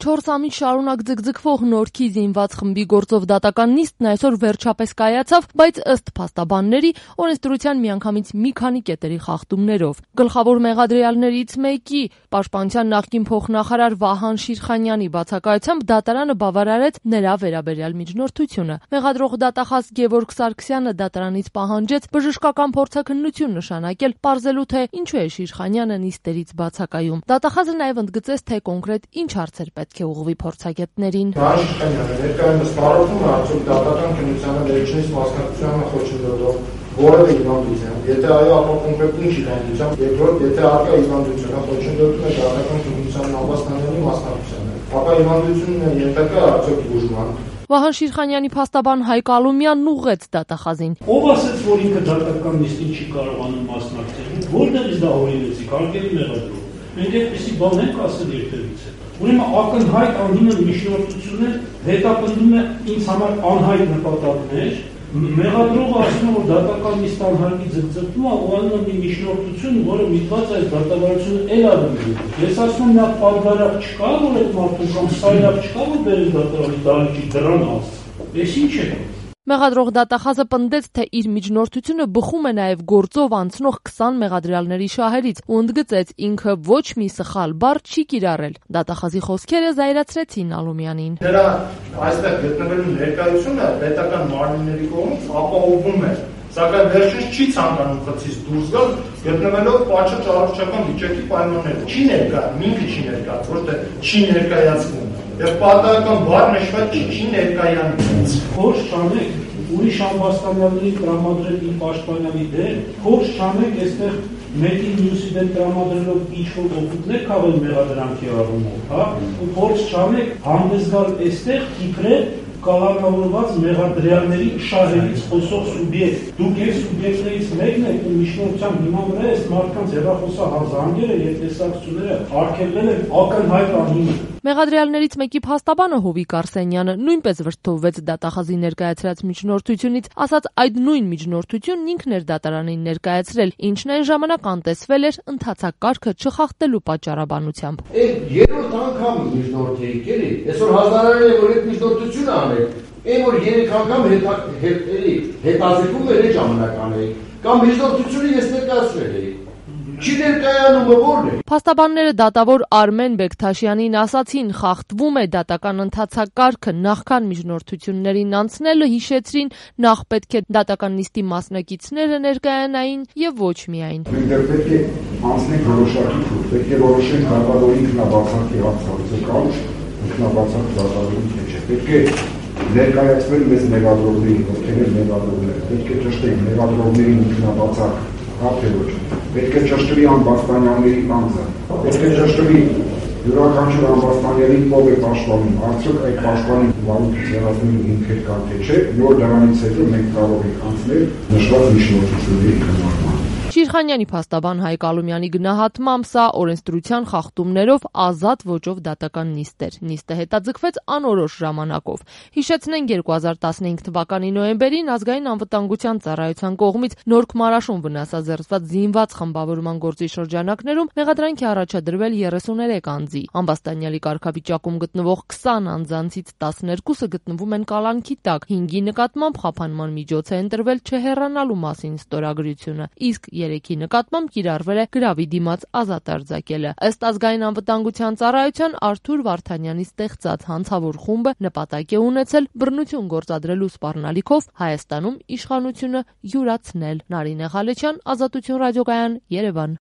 4 ամիս շարունակ ձգձգվող Նորքի զինված խմբի գործով դատական նիստն այսօր վերջապես կայացավ, բայց ըստ փաստաբանների օրենսդրության միանգամից մի քանի կետերի խախտումներով։ Գլխավոր մեղադրյալներից մեկի պաշտպանության նախկին փոխնախարար Վահան Շիրխանյանի բացակայությամբ դատարանը բավարարեց նրա վերաբերյալ միջնորդությունը։ Մեղադրող դատախազ Գևորգ Սարգսյանը դատարանից պահանջեց բժշկական փորձաքննություն նշանակել, պարզելու թե ինչու է Շիրխանյանը նիստերից բացակայում։ Դատախազը նաև ընդգծեց, թե կոնկրետ ինչ հարցեր պետք է ուղղվի փորձագետներին։ Ներկայումս բարոյում է արդյոք դատական քննությանը վերջինիս մասնակցությանը խոչընդոտող որևէ հիվանդություն։ Եթե այո, ապա կոնկրետ ինչ հիվանդություն։ Երկրորդ, եթե առկա հիվանդությունը խոչընդոտում է դատական քննության անվաստանյալի մասնակցությանը, ապա հիվանդությունը ենթակա է արդյոք բուժման։ Վահան Շիրխանյանի փաստաբան Հայկ Ալումյանն ուղղեց դատախազին։ Ով ասաց, որ ինքը դատական նիստին չի կարողանում մասնակցել։ Որտեղից դա հորինեցիք, հարգելի մեղադրող։ Մենք այդպեսի բան ենք ասել երբևիցե։ Ուրեմն ակնհայտ անհիմն միջնորդություններ հետապնդում է ինձ համար անհայտ նպատակներ։ Մեղադրողը ասում է, որ դատական նիստ անհարկի ձգձգվում է, ու անում է մի միջնորդություն, որը միտված է դատավարությունը էլ ավելի։ Ես ասում եմ, նա պատվարակ չկա, որ այդ մարդուն կամ սայլակ չկա, որ բերել դատարանի դահլիճի դռան ասում։ Էս ինչ է։ Մեղադրող դատախազը պնդեց, թե իր միջնորդությունը բխում է նաև գործով անցնող 20 մեղադրյալների շահերից ու ընդգծեց, ինքը ոչ մի սխալ բառ չի կիրառել։ Դատախազի խոսքերը զայրացրեցին Ալումյանին։ Դրա այստեղ գտնվելու ներկայությունը պետական մարմինների կողմից ապահովում է, սակայն վերջինս չի ցանկանում խցից դուրս գալ, գտնվելով պատշաճ առողջական վիճակի պայմաններում։ Չի ներկայացնում, ինքը չի ներկայացնում, ոչ թե չի ներկայացվում։ Եվ պատահական բառ նշված չի ներկայանում։ Փորձ չանեք ուրիշ ամբաստանյալների տրամադրել իր պաշտպանյալի դեր, փորձ չանեք այստեղ մեկի մյուսի դեմ տրամադրելով ինչ-որ օգուտներ քաղել մեղադրանքի առումով, հա, ու փորձ չանեք հանդես գալ այստեղ իբրև կալանավորված մեղադրյալների շահերից խոսող սուբյեկտ։ Դուք այս սուբյեկտներից մեկն եք ու միջնորդության հիման վրա այս մարդկանց հեռախոսահազանգերը եւ տեսակցությունները արգելվել են ակնհայտ անհիմն։ Մեղադրյալներից մեկի փաստաբանը Հովիկ Արսենյանը նույնպես վրդովվեց դատախազի ներկայացրած միջնորդությունից, ասաց այդ նույն միջնորդությունն ինքն էր դատարանին ներկայացրել, ինչն այն ժամանակ անտեսվել էր ընթացակարգը չխախտելու պատճառաբանությամբ։ Երրորդ անգամ միջնորդ եք էլի, այսօր հազարարել է որ այդ միջնորդությունը անեք, այն որ 3 անգամ հետազեկում էր այդ ժամանակ անեք, կամ միջնորդությունը ես ներկայացրել էի։ Չի ներկայանում որն է։ Փաստաբանները դատավոր Արմեն Բեկթաշյանին ասացին, խախտվում է դատական ընթացակարգը, նախքան միջնորդություններին անցնելը հիշեցրին, նախ պետք է դատական նիստի մասնակիցները ներկայանային եւ ոչ միայն։ Մենք պետք է անցնենք որոշակի փուլ, պետք է որոշենք դատավորի ինքնաբացակի հարցը կապ, ինքնաբացակ դատավորի չէ։ Պետք է ներկայացվել մեզ մեղադրողների, ովքեր են մեղադրողները, պետք է ճշտենք մեղադրողների ինքնաբացակ կապ թե ոչ։ Պետք է ճշտվի ամբաստանյալների անձը, պետք է ճշտվի յուրաքանչյուր ամբաստանյալի ով է պաշտպանում, արդյոք այդ պաշտպանի վարույթից հեռացնելու հիմքեր կա թե չէ, որ դրանից հետո մենք կարող ենք անցնել նշված միջնորդությունների քննարկման։ Շիրխանյանի փաստաբան Հայկ Ալումյանի գնահատմամբ սա օրենսդրության խախտումներով ազատ ոճով դատական նիստ էր։ Նիստը հետաձգվեց անորոշ ժամանակով։ Հիշեցնենք 2015 թվականի նոյեմբերին ազգային անվտանգության ծառայության կողմից Նորք Մարաշուն վնասազերծված զինված խմբավորման գործի շրջանակներում մեղադրանք է առաջադրվել 33 անձի։ Ամբաստանյալի կարգավիճակում գտնվող 20 անձանցից 12-ը գտնվում են կալանքի տակ, 5-ի նկատմամբ խափանման միջոց է ընտրվել չհեռանալու մասին ստորագրությունը, իսկ 3-ի նկատմամբ կիրառվել է գրավի դիմաց ազատ արձակելը։ Ըստ ազգային անվտանգության ծառայության Արթուր Վարդանյանի ստեղծած հանցավոր խումբը նպատակ է ունեցել բռնություն գործադրելու սպառնալիքով Հայաստանում իշխանությունը յուրացնել։ Նարինե Ղալեչյան, Ազատություն ռադիոկայան, Երևան։